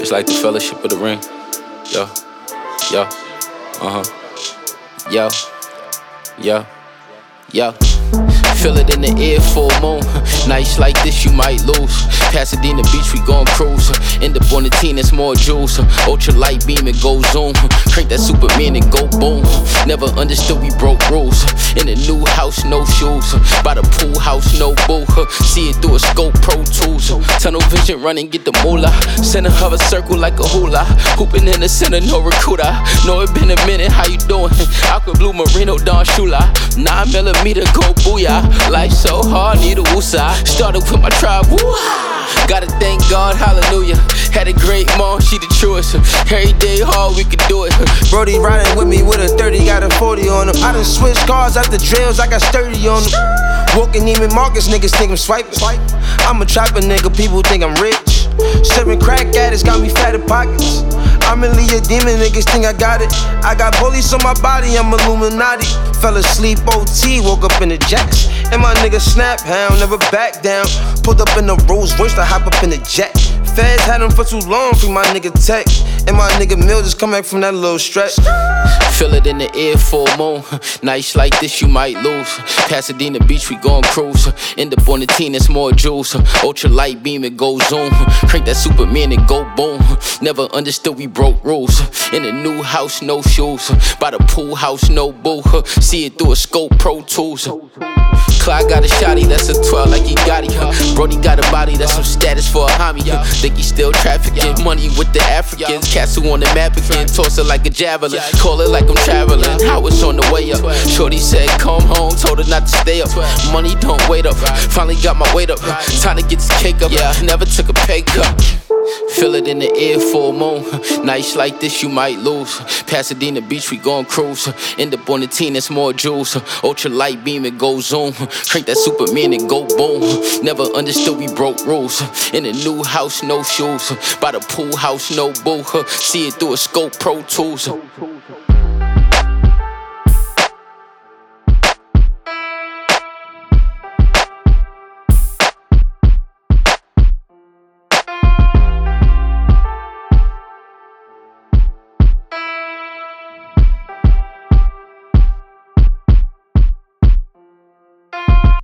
Just like the Fellowship of the Ring. Yo, yo, yo, yo, yo. Feel it in the air, full moon. Nights like this you might lose. Pasadena Beach, we gon' cruise. End up on the team, that's more jewels. Ultra light beam, it go zoom. Crank that Superman and go boom. Never understood we broke rules. In a new house, no shoes. By the pool house, no boo. See it through a scope, Pro Tools. Tunnel vision, running, get the moolah. Center of a circle like a hula. Hooping in the center, no recruiter. Know it been a minute, how you doing? Aqua Blue Marino, Don Shula. 9mm, go booyah. Life so hard, need a woosah. Started with my tribe, woo. Gotta thank God, hallelujah. Had a great mom, she the truest. Every day hard, we could do it. Brody riding with me with a 30, got a 40 on him. I done switched cars out the drills, I got sturdy on them. Walking Neiman Marcus, niggas think I'm swiping. I'm a trapper nigga, people think I'm rich. Serving crack addicts, got me fatter pockets. I'm really a demon, niggas think I got it. I got bullies on my body, I'm Illuminati. Fell asleep OT, woke up in the jets. And my nigga Snap Hound, never back down. Pulled up in the Rolls Royce to hop up in the jet. Feds had him for too long, free my nigga Tech. And my nigga Mill just come back from that little stretch. Feel it in the air, full moon. Nights like this you might lose. Pasadena Beach, we gon' cruise. End up on the team, that's more juice. Ultra light beam, it go zoom. Crank that Superman, it go boom. Never understood we broke rules. In a new house, no shoes. By the pool house, no boo. See it through a scope, Pro Tools. Clyde got a shotty, that's a 12 like he got it. Brody got a body, that's some status for a homie. Think he still trafficking money with the Africans. Cats who on the map again, toss it like a javelin. Call it like I'm traveling, I was on the way up. Shorty said come home, told her not to stay up. Money don't wait up, finally got my weight up. Time to get this cake up, yeah, never took a pay cut. Feel it in the air, full moon. Nights like this you might lose. Pasadena Beach, we gon' cruise. End up on the team, that's more jewels. Ultra light beam, it go zoom. Crank that Superman and go boom. Never understood we broke rules. In a new house, no shoes. By the pool house, no boo. See it through a scope, Pro Tools.